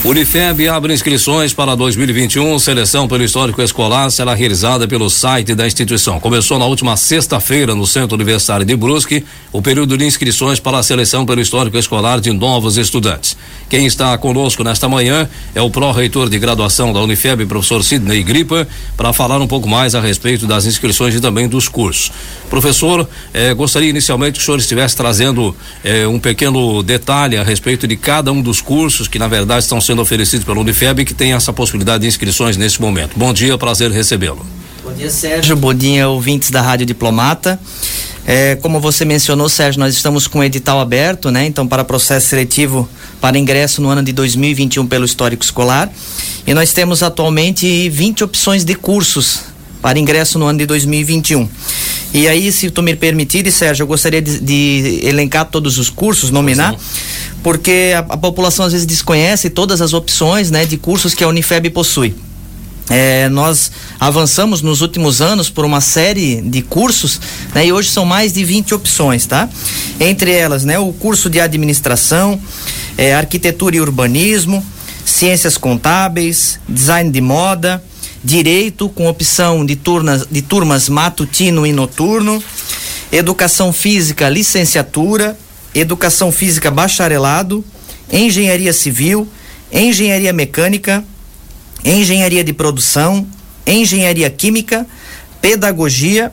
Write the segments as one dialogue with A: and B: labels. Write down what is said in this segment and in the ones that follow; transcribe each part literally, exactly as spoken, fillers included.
A: Unifeb abre inscrições para dois mil e vinte e um. Seleção pelo histórico escolar será realizada pelo site da instituição. Começou na última sexta-feira no Centro Universitário de Brusque o período de inscrições para a seleção pelo histórico escolar de novos estudantes. Quem está conosco nesta manhã é o pró-reitor de graduação da Unifeb, professor Sidney Gripa, para falar um pouco mais a respeito das inscrições e também dos cursos. Professor, eh, gostaria inicialmente que o senhor estivesse trazendo eh, um pequeno detalhe a respeito de cada um dos cursos que na verdade estão sendo oferecidos pela Unifeb e que tem essa possibilidade de inscrições nesse momento. Bom dia, prazer recebê-lo.
B: Bom dia, Sérgio, bom dia, ouvintes da Rádio Diplomata. É, como você mencionou, Sérgio, nós estamos com o edital aberto, né? Então, para processo seletivo para ingresso no ano de dois mil e vinte e um pelo histórico escolar, e nós temos atualmente vinte opções de cursos para ingresso no ano de dois mil e vinte e um. E aí, se tu me permitir, Sérgio, eu gostaria de, de elencar todos os cursos, nominar, porque a, a população às vezes desconhece todas as opções, né, de cursos que a Unifeb possui. É, nós avançamos nos últimos anos por uma série de cursos, né, e hoje são mais de vinte opções, tá? Entre elas, né, o curso de administração, é, arquitetura e urbanismo, ciências contábeis, design de moda, direito com opção de turmas, de turmas matutino e noturno, educação física licenciatura, educação física bacharelado, engenharia civil, engenharia mecânica, engenharia de produção, engenharia química, pedagogia,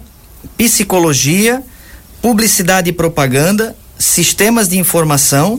B: psicologia, publicidade e propaganda, sistemas de informação,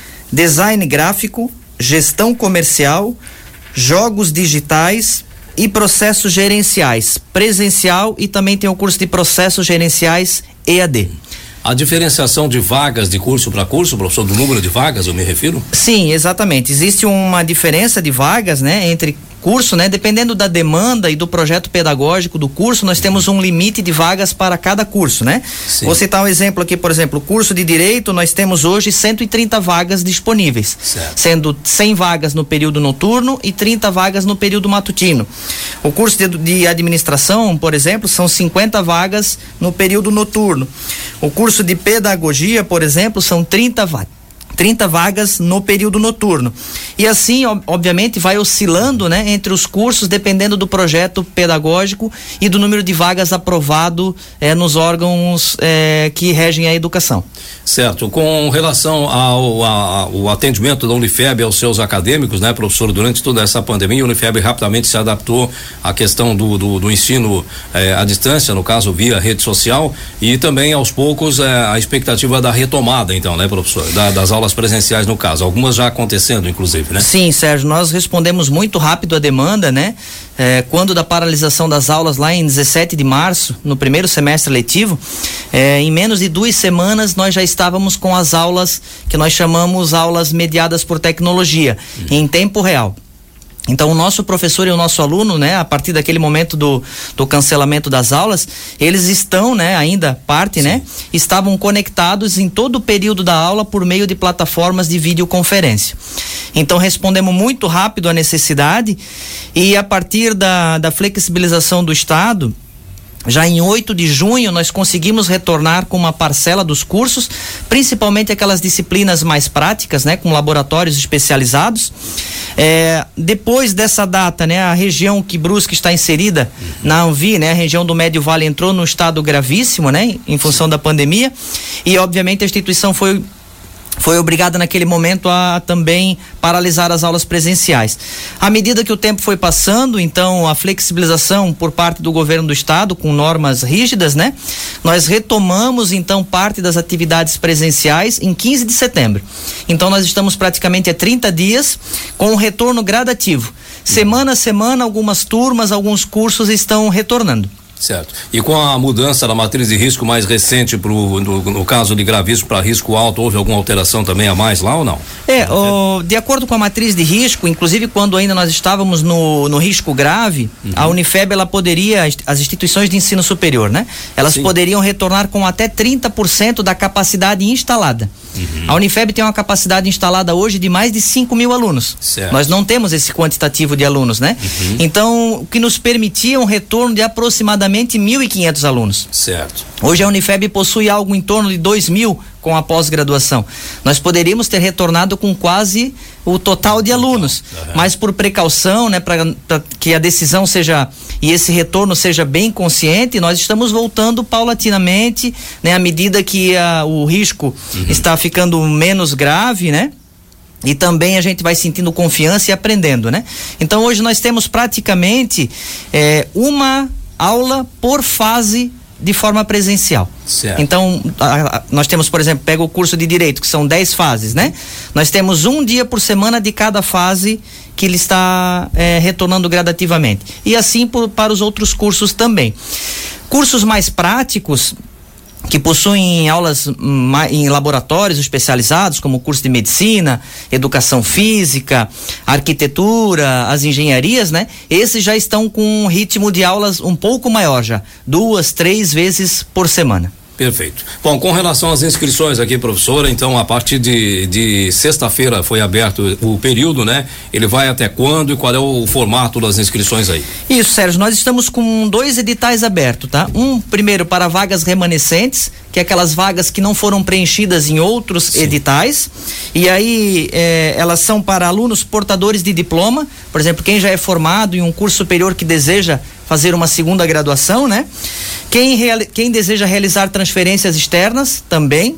B: design gráfico, gestão comercial, jogos digitais e processos gerenciais, presencial, e também tem o curso de processos gerenciais E A D.
A: A diferenciação de vagas de curso para curso, professor, do número de vagas, eu me refiro?
B: Sim, exatamente. Existe uma diferença de vagas, né, entre curso, né, dependendo da demanda e do projeto pedagógico do curso, nós temos um limite de vagas para cada curso, né? Sim. Vou citar um exemplo aqui, por exemplo, o curso de Direito, nós temos hoje cento e trinta vagas disponíveis, certo, sendo cem vagas no período noturno e trinta vagas no período matutino. O curso de, de Administração, por exemplo, são cinquenta vagas no período noturno. O curso de Pedagogia, por exemplo, são trinta vagas. trinta vagas no período noturno. E assim, obviamente, vai oscilando, né, entre os cursos, dependendo do projeto pedagógico e do número de vagas aprovado eh, nos órgãos eh, que regem a educação.
A: Certo. Com relação ao, ao atendimento da Unifeb aos seus acadêmicos, né, professor, durante toda essa pandemia, a Unifeb rapidamente se adaptou à questão do, do, do ensino eh, à distância, no caso via rede social, e também aos poucos eh, a expectativa da retomada, então, né, professor, da, das aulas presenciais no caso, algumas já acontecendo inclusive, né?
B: Sim, Sérgio, nós respondemos muito rápido à demanda, né? É, quando da paralisação das aulas lá em dezessete de março, no primeiro semestre letivo, é, em menos de duas semanas nós já estávamos com as aulas que nós chamamos aulas mediadas por tecnologia, uhum, em tempo real. Então o nosso professor e o nosso aluno, né, a partir daquele momento do, do cancelamento das aulas, eles estão, né, ainda parte, sim, né, estavam conectados em todo o período da aula por meio de plataformas de videoconferência. Então respondemos muito rápido à necessidade, e a partir da, da flexibilização do Estado, já em oito de junho nós conseguimos retornar com uma parcela dos cursos, principalmente aquelas disciplinas mais práticas, né, com laboratórios especializados. É, depois dessa data, né, a região que Brusque está inserida, uhum, na ANVI, né, a região do Médio Vale entrou no estado gravíssimo, né, em função da pandemia, e obviamente a instituição foi foi obrigada naquele momento a também paralisar as aulas presenciais. À medida que o tempo foi passando, então a flexibilização por parte do governo do estado, com normas rígidas, né? Nós retomamos então parte das atividades presenciais em quinze de setembro. Então nós estamos praticamente há trinta dias com um retorno gradativo. Semana a semana, algumas turmas, alguns cursos estão retornando.
A: Certo. E com a mudança da matriz de risco mais recente pro, no, no caso de gravíssimo para risco alto, houve alguma alteração também a mais lá ou não?
B: É, o, de acordo com a matriz de risco, inclusive quando ainda nós estávamos no, no risco grave, uhum, a Unifeb, ela poderia, as instituições de ensino superior, né? Elas Sim. poderiam retornar com até trinta por cento da capacidade instalada. Uhum. A Unifeb tem uma capacidade instalada hoje de mais de cinco mil alunos. Certo. Nós não temos esse quantitativo de alunos, né? Uhum. Então, o que nos permitia um retorno de aproximadamente mil e quinhentos alunos.
A: Certo.
B: Hoje a Unifeb possui algo em torno de dois mil com a pós-graduação. Nós poderíamos ter retornado com quase o total de alunos, uhum. mas por precaução, né, para que a decisão seja e esse retorno seja bem consciente, nós estamos voltando paulatinamente, né, à medida que a, o risco uhum. está ficando menos grave, né? E também a gente vai sentindo confiança e aprendendo, né? Então hoje nós temos praticamente é, uma aula por fase de forma presencial. Certo. Então, a, a, nós temos, por exemplo, pega o curso de Direito, que são dez fases, né? Nós temos um dia por semana de cada fase que ele está é, retornando gradativamente. E assim por, para os outros cursos também. Cursos mais práticos, que possuem aulas em laboratórios especializados, como o curso de medicina, educação física, arquitetura, as engenharias, né? Esses já estão com um ritmo de aulas um pouco maior já, duas, três vezes por semana.
A: Perfeito. Bom, com relação às inscrições aqui, professora, então a partir de, de sexta-feira foi aberto o período, né? Ele vai até quando e qual é o formato das inscrições aí?
B: Isso, Sérgio, nós estamos com dois editais abertos, tá? Um primeiro para vagas remanescentes, que é aquelas vagas que não foram preenchidas em outros Sim. editais, e aí eh, elas são para alunos portadores de diploma, por exemplo, quem já é formado em um curso superior que deseja fazer uma segunda graduação, né? Quem, reali- quem deseja realizar transferências externas também.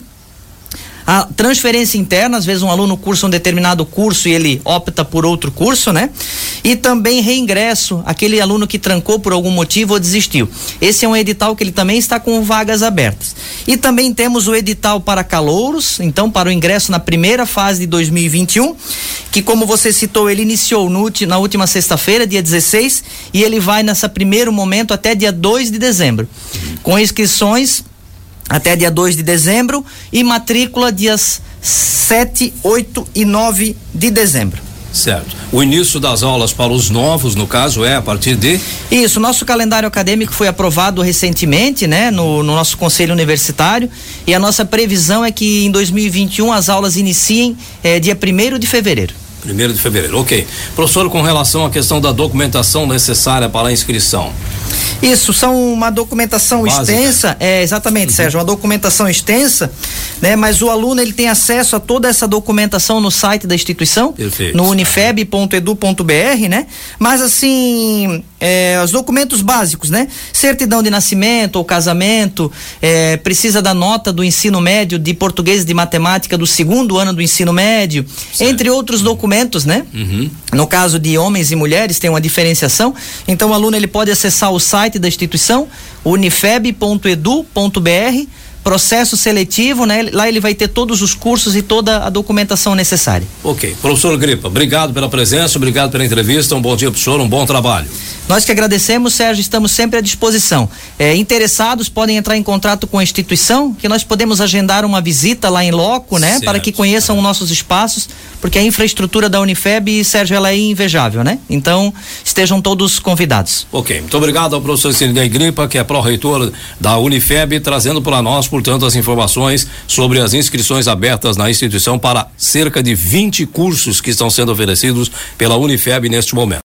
B: A transferência interna, às vezes um aluno cursa um determinado curso e ele opta por outro curso, né? E também reingresso, aquele aluno que trancou por algum motivo ou desistiu. Esse é um edital que ele também está com vagas abertas. E também temos o edital para calouros, então para o ingresso na primeira fase de dois mil e vinte e um, que como você citou, ele iniciou no, na última sexta-feira, dia dezesseis, e ele vai nessa primeiro momento até dia dois de dezembro, com inscrições até dia dois de dezembro e matrícula dias sete, oito e nove de dezembro.
A: Certo. O início das aulas para os novos, no caso, é a partir de?
B: Isso, nosso calendário acadêmico foi aprovado recentemente, né, no, no nosso conselho universitário, e a nossa previsão é que em dois mil e vinte e um as aulas iniciem eh, dia primeiro de fevereiro.
A: Primeiro de fevereiro, ok. Professor, com relação à questão da documentação necessária para a inscrição.
B: Isso, são uma documentação Básica. extensa, é, exatamente, uhum. Sérgio, uma documentação extensa, né? Mas o aluno, ele tem acesso a toda essa documentação no site da instituição, Perfeito. no unifeb ponto edu ponto br, né? Mas assim, é, os documentos básicos, né? Certidão de nascimento ou casamento, é, precisa da nota do ensino médio de português e de matemática do segundo ano do ensino médio, certo. entre outros documentos, né? Uhum. No caso de homens e mulheres tem uma diferenciação, então o aluno ele pode acessar o site da instituição, unifeb ponto edu ponto br, processo seletivo, né? Lá ele vai ter todos os cursos e toda a documentação necessária.
A: Ok. Professor Gripa, obrigado pela presença, obrigado pela entrevista, um bom dia pro senhor, um bom trabalho.
B: Nós que agradecemos, Sérgio, estamos sempre à disposição. É, interessados podem entrar em contato com a instituição, que nós podemos agendar uma visita lá em loco, né? Certo. Para que conheçam é. os nossos espaços, porque a infraestrutura da Unifeb, Sérgio, ela é invejável, né? Então, estejam todos convidados.
A: Ok, muito obrigado ao professor Sirinei Gripa, que é pró-reitor da Unifeb, trazendo para nós, portanto, as informações sobre as inscrições abertas na instituição para cerca de vinte cursos que estão sendo oferecidos pela Unifeb neste momento.